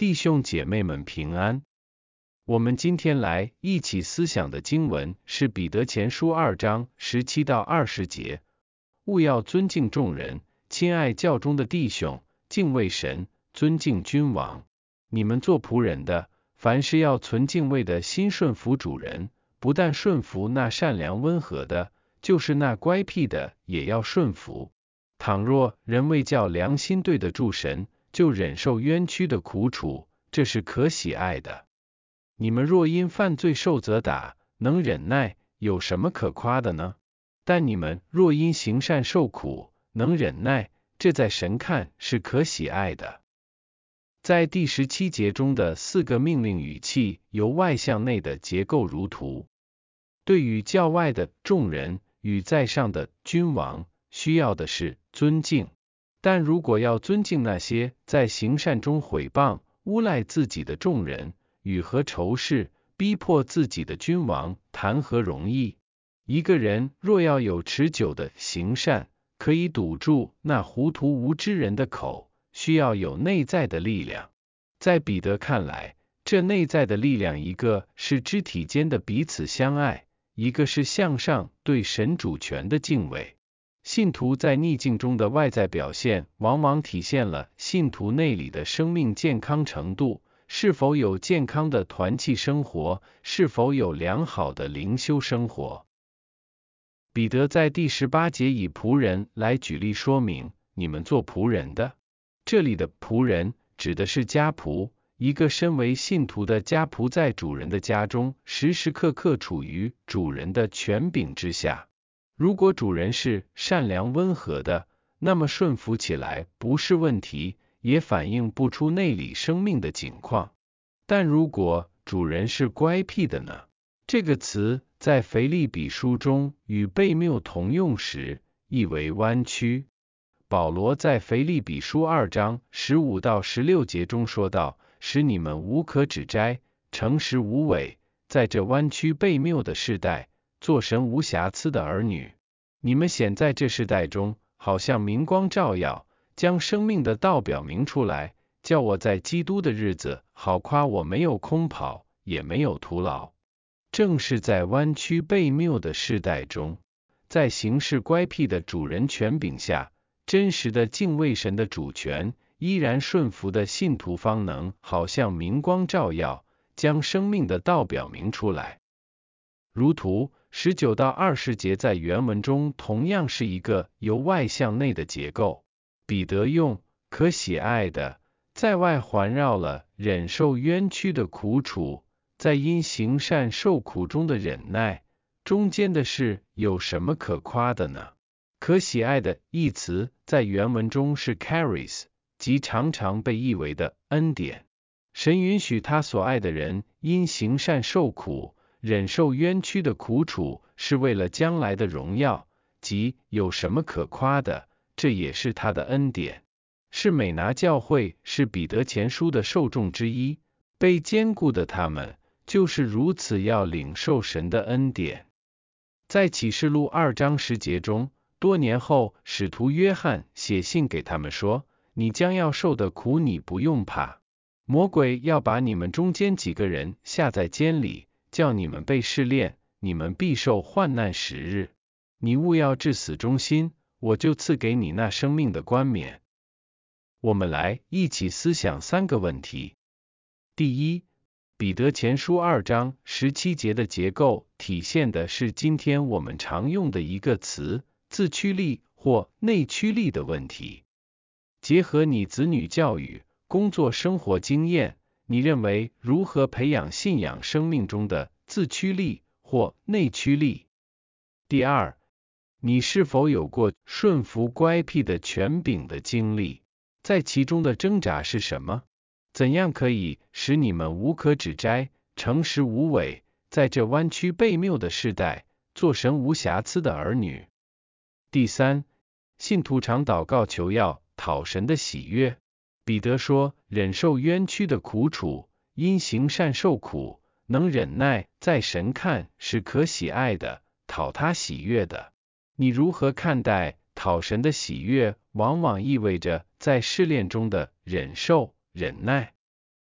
弟兄姐妹们平安。我们今天来一起思想的经文是彼得前书2章17到20节。务要尊敬众人，亲爱教中的弟兄，敬畏神，尊敬君王。你们做仆人的，凡事要存敬畏的心顺服主人，不但顺服那善良温和的，就是那乖僻的也要顺服。倘若人为叫良心对得住神，就忍受冤屈的苦楚，这是可喜爱的。你们若因犯罪受责打，能忍耐，有什么可夸的呢？但你们若因行善受苦，能忍耐，这在神看是可喜爱的。在第17节中的4个命令语气由外向内的结构如图。对于教外的众人与在上的君王，需要的是尊敬。但如果要尊敬那些在行善中毁谤、诬赖自己的众人，与和仇视、逼迫自己的君王，谈何容易？一个人若要有持久的行善，可以堵住那糊涂无知人的口，需要有内在的力量。在彼得看来，这内在的力量，一个是肢体间的彼此相爱，一个是向上对神主权的敬畏。信徒在逆境中的外在表现，往往体现了信徒内里的生命健康程度，是否有健康的团契生活，是否有良好的灵修生活。彼得在第18节以仆人来举例说明，你们做仆人的。这里的仆人指的是家仆，一个身为信徒的家仆在主人的家中，时时刻刻处于主人的权柄之下。如果主人是善良温和的，那么顺服起来不是问题，也反映不出内里生命的景况。但如果主人是乖僻的呢？这个词在腓立比书中与悖谬同用时，意为弯曲。保罗在腓立比书2章15到16节中说道，使你们无可指摘，诚实无伪，在这弯曲悖谬的世代，做神无瑕疵的儿女。你们显在这世代中，好像明光照耀，将生命的道表明出来，叫我在基督的日子，好夸我没有空跑，也没有徒劳。正是在弯曲悖谬的世代中，在行事乖僻的主人权柄下，真实的敬畏神的主权，依然顺服的信徒方能好像明光照耀，将生命的道表明出来。如图19到20节在原文中同样是一个由外向内的结构。彼得用可喜爱的，在外环绕了忍受冤屈的苦楚，在因行善受苦中的忍耐，中间的事有什么可夸的呢？可喜爱的一词在原文中是 charis， 即常常被译为的恩典。神允许他所爱的人因行善受苦，忍受冤屈的苦楚，是为了将来的荣耀，即有什么可夸的，这也是他的恩典。是美拿教会是彼得前书的受众之一，被坚固的他们就是如此要领受神的恩典。在启示录2章10节中，多年后使徒约翰写信给他们说，你将要受的苦你不用怕，魔鬼要把你们中间几个人下在监里，叫你们被试炼，你们必受患难10日。你务要至死忠心，我就赐给你那生命的冠冕。我们来一起思想3个问题。第一，彼得前书2章17节的结构体现的是今天我们常用的一个词，自驱力或内驱力的问题。结合你子女教育、工作生活经验，你认为如何培养信仰生命中的自驱力或内驱力？第二，你是否有过顺服乖僻的权柄的经历？在其中的挣扎是什么？怎样可以使你们无可指摘、诚实无伪，在这弯曲悖谬的世代，做神无瑕疵的儿女？第三，信徒常祷告求要讨神的喜悦。彼得说，忍受冤屈的苦楚，因行善受苦，能忍耐，在神看是可喜爱的，讨他喜悦的。你如何看待讨神的喜悦往往意味着在试炼中的忍受、忍耐？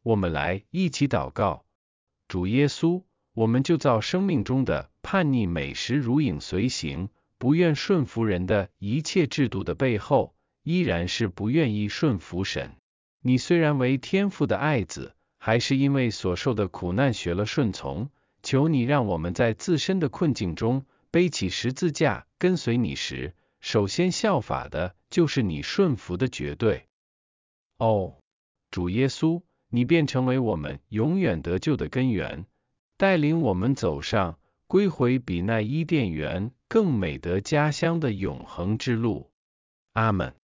我们来一起祷告。主耶稣，我们就照生命中的叛逆美食如影随形，不愿顺服人的一切制度的背后，依然是不愿意顺服神。你虽然为天父的爱子，还是因为所受的苦难学了顺从，求你让我们在自身的困境中背起十字架跟随你时，首先效法的就是你顺服的绝对。哦，主耶稣，你便成为我们永远得救的根源，带领我们走上归回比那伊甸园更美得家乡的永恒之路。阿们。